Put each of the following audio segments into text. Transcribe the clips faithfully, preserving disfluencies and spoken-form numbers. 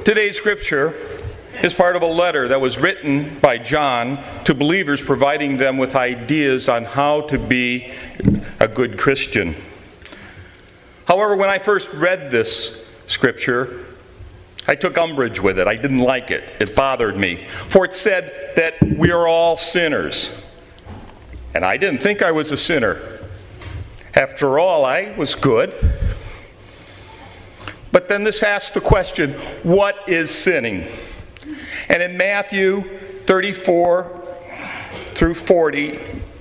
Today's scripture is part of a letter that was written by John to believers, providing them with ideas on how to be a good Christian. However, when I first read this scripture, I took umbrage with it. I didn't like it. It bothered me. For it said that we are all sinners. And I didn't think I was a sinner. After all, I was good. But then this asks the question, what is sinning? And in Matthew thirty-four through forty,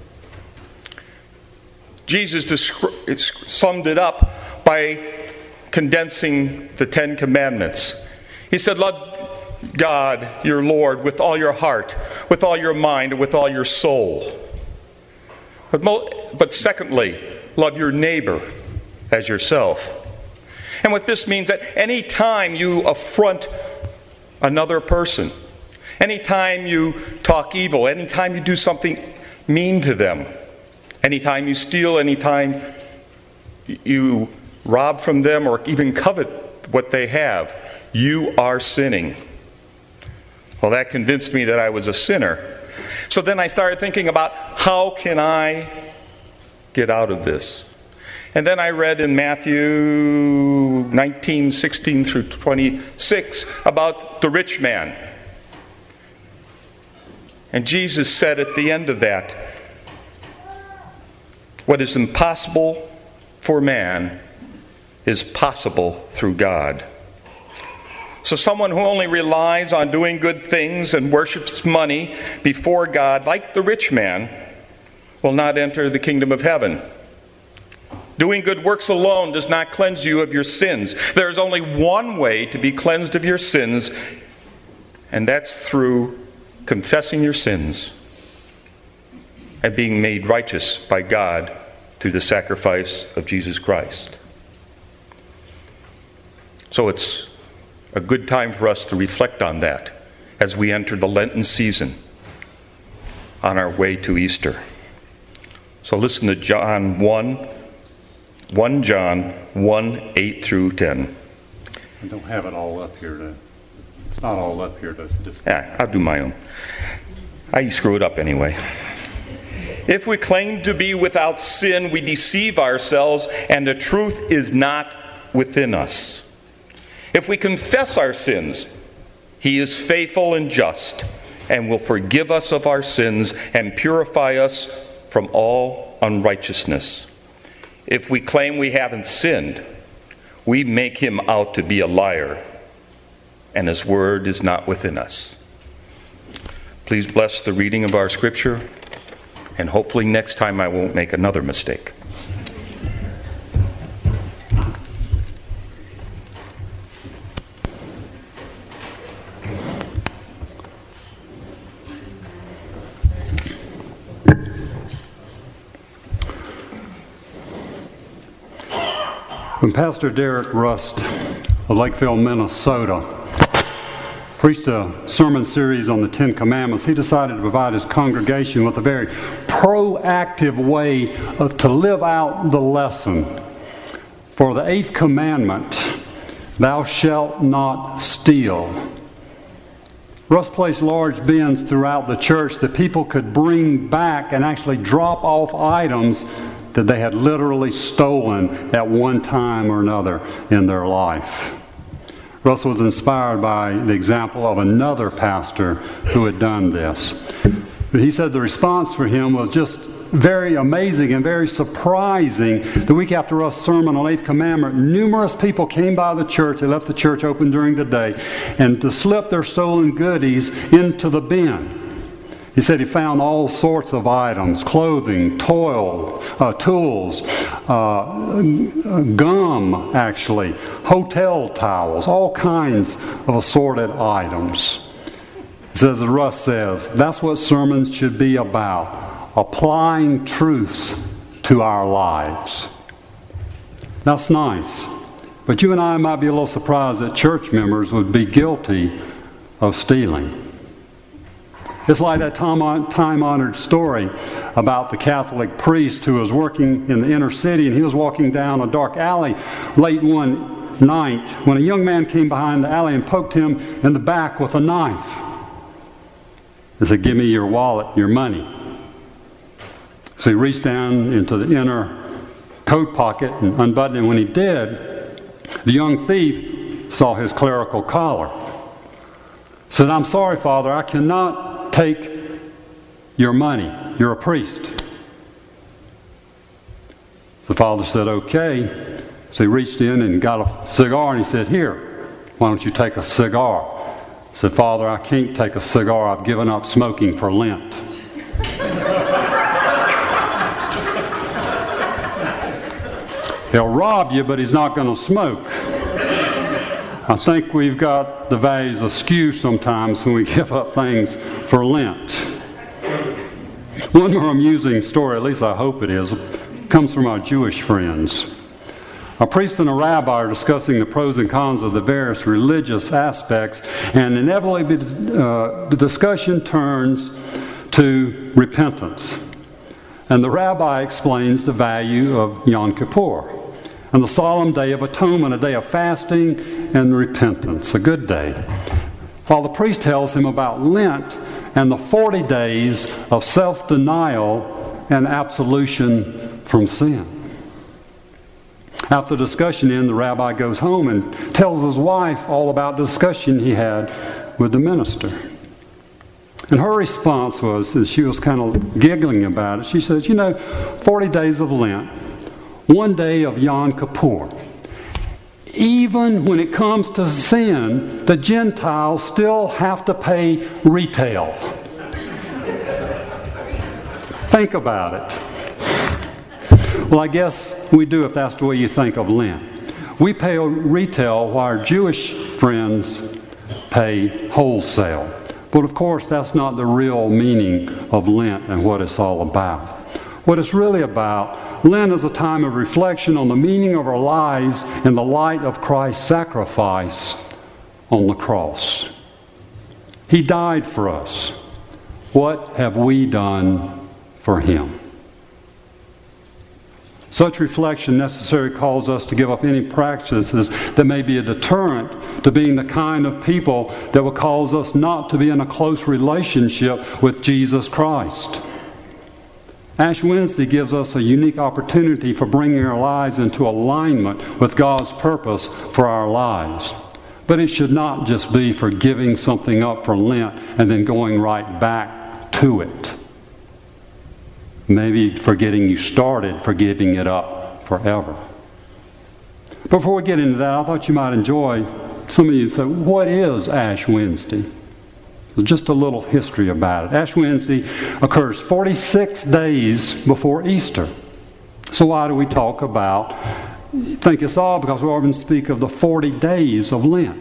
Jesus descri- summed it up by condensing the Ten Commandments. He said, love God, your Lord, with all your heart, with all your mind, and with all your soul. But, mo- but secondly, love your neighbor as yourself. And what this means that any time you affront another person, anytime you talk evil, anytime you do something mean to them, anytime you steal, anytime you rob from them or even covet what they have, you are sinning. Well, that convinced me that I was a sinner. So then I started thinking about how can I get out of this? And then I read in Matthew nineteen, sixteen through twenty-six about the rich man. And Jesus said at the end of that, what is impossible for man is possible through God. So someone who only relies on doing good things and worships money before God, like the rich man, will not enter the kingdom of heaven. Doing good works alone does not cleanse you of your sins. There is only one way to be cleansed of your sins, and that's through confessing your sins and being made righteous by God through the sacrifice of Jesus Christ. So it's a good time for us to reflect on that as we enter the Lenten season on our way to Easter. So listen to John one, First John one, eight through ten. I don't have it all up here. To, it's not all up here. To just... Yeah, I'll do my own. I screw it up anyway. If we claim to be without sin, we deceive ourselves, and the truth is not within us. If we confess our sins, He is faithful and just, and will forgive us of our sins and purify us from all unrighteousness. If we claim we haven't sinned, we make Him out to be a liar, and His word is not within us. Please bless the reading of our scripture, and hopefully next time I won't make another mistake. When Pastor Derek Rust of Lakeville, Minnesota, preached a sermon series on the Ten Commandments, he decided to provide his congregation with a very proactive way of, to live out the lesson. For the eighth commandment, thou shalt not steal. Russ placed large bins throughout the church that people could bring back and actually drop off items that they had literally stolen at one time or another in their life. Russ was inspired by the example of another pastor who had done this. But he said the response for him was just very amazing and very surprising. The week after Russ' sermon on Eighth Commandment, numerous people came by the church. They left the church open during the day, and to slip their stolen goodies into the bin. He said he found all sorts of items: clothing, toil, uh, tools, uh, gum, actually, hotel towels, all kinds of assorted items. He says, as Russ says, that's what sermons should be about, applying truths to our lives. That's nice. But you and I might be a little surprised that church members would be guilty of stealing. It's like that time-honored story about the Catholic priest who was working in the inner city, and he was walking down a dark alley late one night when a young man came behind the alley and poked him in the back with a knife. He said, "Give me your wallet, your money." So he reached down into the inner coat pocket and unbuttoned it. And when he did, the young thief saw his clerical collar. Said, "I'm sorry, Father, I cannot take your money. You're a priest." The father said, "Okay." So he reached in and got a cigar and he said, "Here, why don't you take a cigar?" He said, "Father, I can't take a cigar. I've given up smoking for Lent." He'll rob you, but he's not going to smoke. I think we've got the values askew sometimes when we give up things for Lent. One more amusing story, at least I hope it is, comes from our Jewish friends. A priest and a rabbi are discussing the pros and cons of the various religious aspects, and inevitably uh, the discussion turns to repentance. And the rabbi explains the value of Yom Kippur and the solemn day of atonement, a day of fasting and repentance, a good day. While the priest tells him about Lent and the forty days of self-denial and absolution from sin. After the discussion ends, the rabbi goes home and tells his wife all about the discussion he had with the minister. And her response was, as she was kind of giggling about it, she says, "You know, forty days of Lent, one day of Yom Kippur. Even when it comes to sin, the Gentiles still have to pay retail." Think about it. Well, I guess we do if that's the way you think of Lent. We pay retail while our Jewish friends pay wholesale. But of course, that's not the real meaning of Lent and what it's all about. What it's really about, Lent is a time of reflection on the meaning of our lives in the light of Christ's sacrifice on the cross. He died for us. What have we done for Him? Such reflection necessarily calls us to give up any practices that may be a deterrent to being the kind of people that will cause us not to be in a close relationship with Jesus Christ. Ash Wednesday gives us a unique opportunity for bringing our lives into alignment with God's purpose for our lives. But it should not just be for giving something up for Lent and then going right back to it. Maybe for getting you started, for giving it up forever. Before we get into that, I thought you might enjoy, some of you say, what is Ash Wednesday? So just a little history about it. Ash Wednesday occurs forty-six days before Easter. So why do we talk about, I think it's all because we often speak of the forty days of Lent.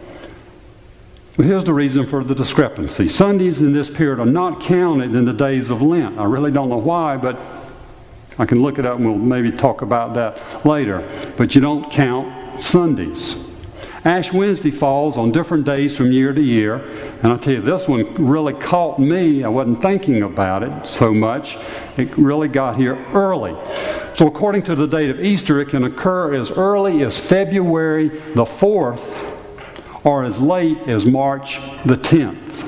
Well, here's the reason for the discrepancy. Sundays in this period are not counted in the days of Lent. I really don't know why, but I can look it up and we'll maybe talk about that later. But you don't count Sundays. Ash Wednesday falls on different days from year to year. And I'll tell you, this one really caught me. I wasn't thinking about it so much. It really got here early. So according to the date of Easter, it can occur as early as February the fourth or as late as March the tenth.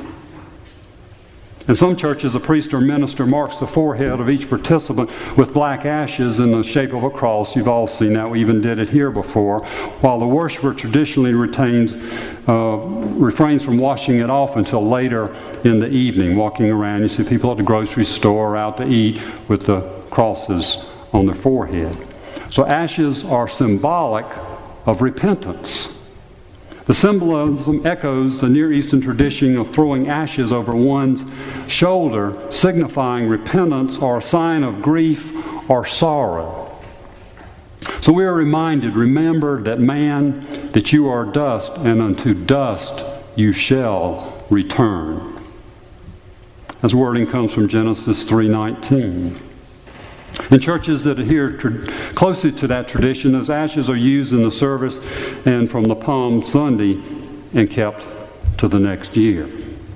In some churches, a priest or minister marks the forehead of each participant with black ashes in the shape of a cross. You've all seen that. We even did it here before. While the worshiper traditionally retains, uh, refrains from washing it off until later in the evening, walking around. You see people at the grocery store out to eat with the crosses on their forehead. So ashes are symbolic of repentance. The symbolism echoes the Near Eastern tradition of throwing ashes over one's shoulder, signifying repentance or a sign of grief or sorrow. So we are reminded, remember that man, that you are dust, and unto dust you shall return. As wording comes from Genesis three nineteen. In churches that adhere tr- closely to that tradition, those ashes are used in the service and from the Palm Sunday and kept to the next year.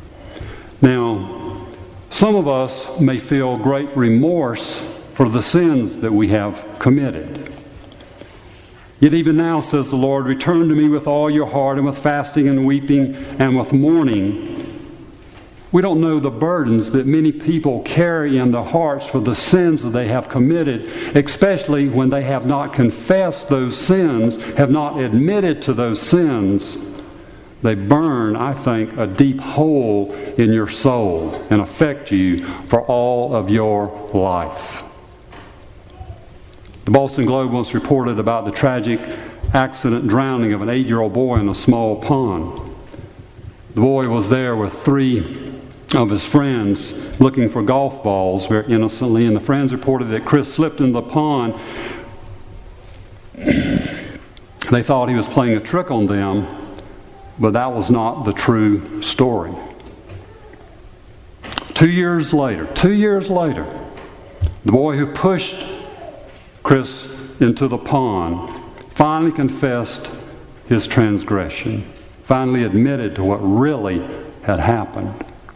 Now, some of us may feel great remorse for the sins that we have committed. Yet even now, says the Lord, return to me with all your heart and with fasting and weeping and with mourning. We don't know the burdens that many people carry in their hearts for the sins that they have committed, especially when they have not confessed those sins, have not admitted to those sins. They burn, I think, a deep hole in your soul and affect you for all of your life. The Boston Globe once reported about the tragic accident drowning of an eight-year-old boy in a small pond. The boy was there with three of his friends looking for golf balls very innocently, and the friends reported that Chris slipped into the pond. They thought he was playing a trick on them, but that was not the true story. Two years later, two years later, the boy who pushed Chris into the pond finally confessed his transgression, finally admitted to what really had happened.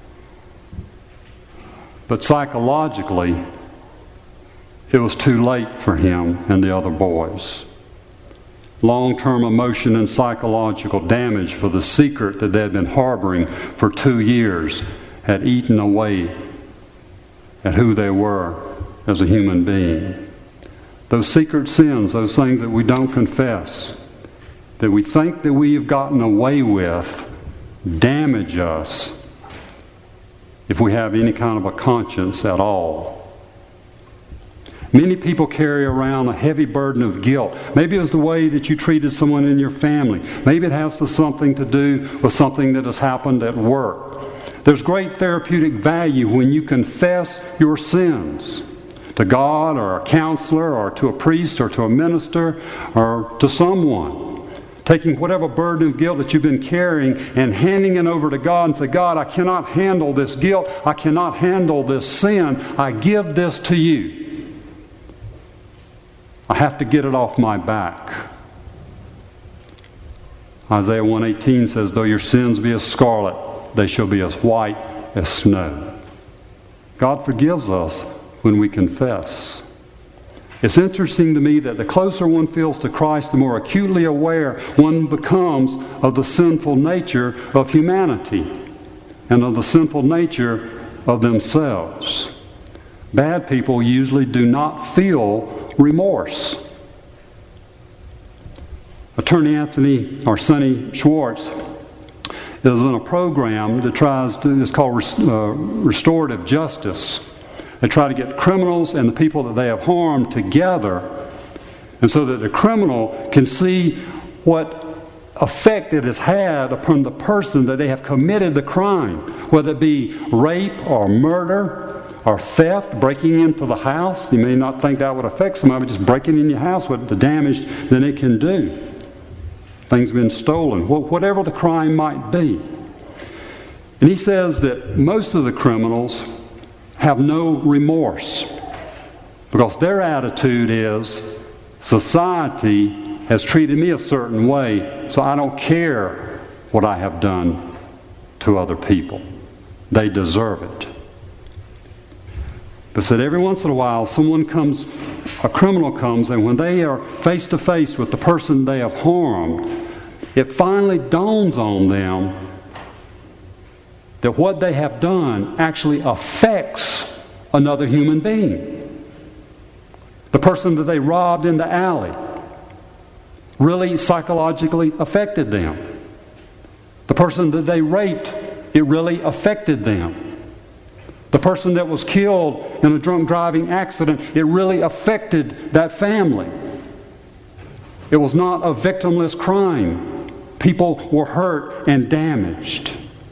But psychologically, it was too late for him and the other boys. Long-term emotion and psychological damage for the secret that they had been harboring for two years had eaten away at who they were as a human being. Those secret sins, those things that we don't confess, that we think that we have gotten away with, damage us if we have any kind of a conscience at all. Many people carry around a heavy burden of guilt. Maybe it was the way that you treated someone in your family. Maybe it has to something to do with something that has happened at work. There's great therapeutic value when you confess your sins to God or a counselor or to a priest or to a minister or to someone. Taking whatever burden of guilt that you've been carrying and handing it over to God and say, God, I cannot handle this guilt. I cannot handle this sin. I give this to you. I have to get it off my back. Isaiah one eighteen says, though your sins be as scarlet, they shall be as white as snow. God forgives us when we confess. It's interesting to me that the closer one feels to Christ, the more acutely aware one becomes of the sinful nature of humanity and of the sinful nature of themselves. Bad people usually do not feel remorse. Attorney Anthony or Sonny Schwartz is in a program that tries to, it's called uh, restorative justice. They try to get criminals and the people that they have harmed together, and so that the criminal can see what effect it has had upon the person that they have committed the crime, whether it be rape or murder or theft, breaking into the house. You may not think that would affect somebody, but just breaking in your house, what the damage that it can do. Things been stolen, whatever the crime might be. And he says that most of the criminals have no remorse because their attitude is, society has treated me a certain way, so I don't care what I have done to other people. They deserve it. But said every once in a while someone comes, a criminal comes, and when they are face to face with the person they have harmed, it finally dawns on them that what they have done actually affects another human being. The person that they robbed in the alley really psychologically affected them. The person that they raped, it really affected them. The person that was killed in a drunk driving accident, it really affected that family. It was not a victimless crime. People were hurt and damaged.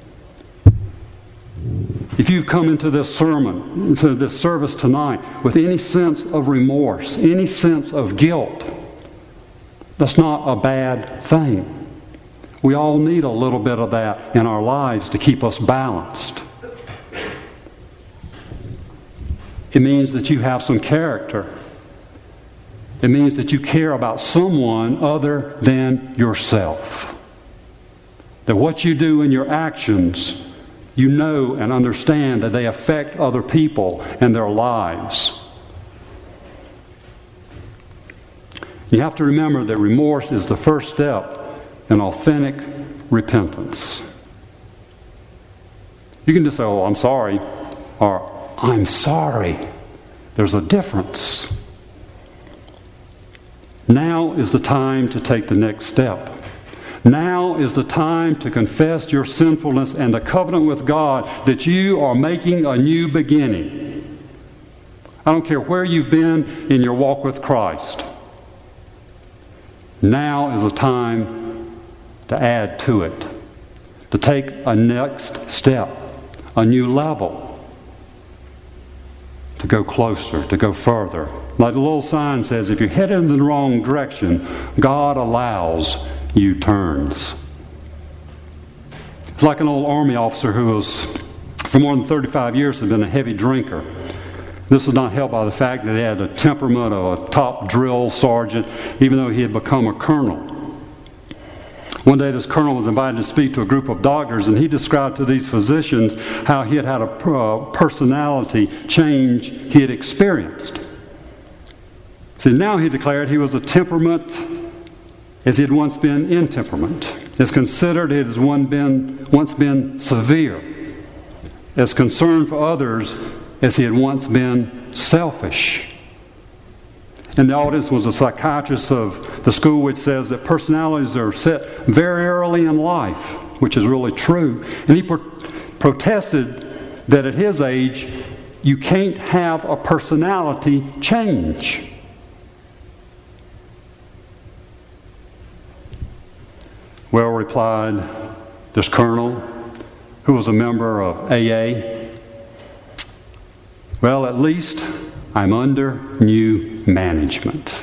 If you've come into this sermon, into this service tonight with any sense of remorse, any sense of guilt, that's not a bad thing. We all need a little bit of that in our lives to keep us balanced. It means that you have some character. It means that you care about someone other than yourself. That what you do in your actions, you know and understand that they affect other people and their lives. You have to remember that remorse is the first step in authentic repentance. You can just say, oh, I'm sorry, or I'm sorry. There's a difference. Now is the time to take the next step. Now is the time to confess your sinfulness and the covenant with God that you are making a new beginning. I don't care where you've been in your walk with Christ. Now is the time to add to it, to take a next step, a new level, to go closer, to go further. Like the little sign says, if you're headed in the wrong direction, God allows U-turns. It's like an old Army officer who was, for more than thirty-five years, had been a heavy drinker. This was not helped by the fact that he had the temperament of a top drill sergeant, even though he had become a colonel. One day this colonel was invited to speak to a group of doctors, and he described to these physicians how he had had a uh, personality change he had experienced. See, now he declared he was a temperament as he had once been intemperament, as considered it as one been, once been severe, as concerned for others as he had once been selfish. And the audience was a psychiatrist of the school which says that personalities are set very early in life, which is really true. And he pro- protested that at his age, you can't have a personality change. Well, replied this colonel, who was a member of A A, well, at least I'm under new management.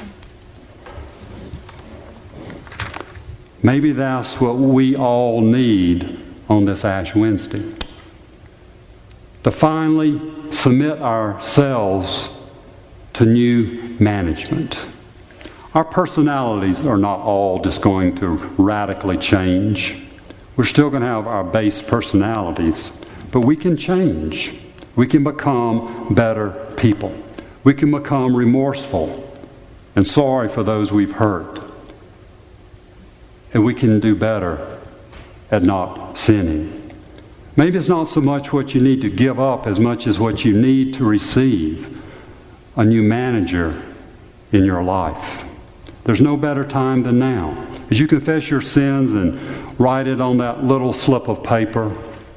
Maybe that's what we all need on this Ash Wednesday. To finally submit ourselves to new management. Our personalities are not all just going to radically change. We're still going to have our base personalities, but we can change. We can become better people. We can become remorseful and sorry for those we've hurt. And we can do better at not sinning. Maybe it's not so much what you need to give up as much as what you need to receive, a new manager in your life. There's no better time than now. As you confess your sins and write it on that little slip of paper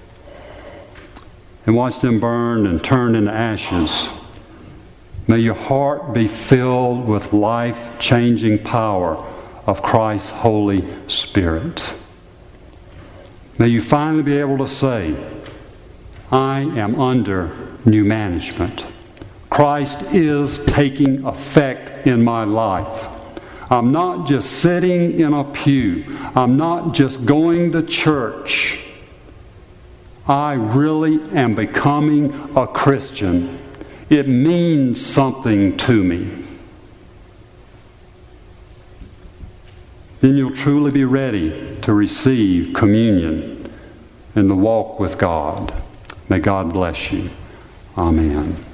and watch them burn and turn into ashes, may your heart be filled with life-changing power of Christ's Holy Spirit. May you finally be able to say, I am under new management. Christ is taking effect in my life. I'm not just sitting in a pew. I'm not just going to church. I really am becoming a Christian. It means something to me. Then you'll truly be ready to receive communion in the walk with God. May God bless you. Amen.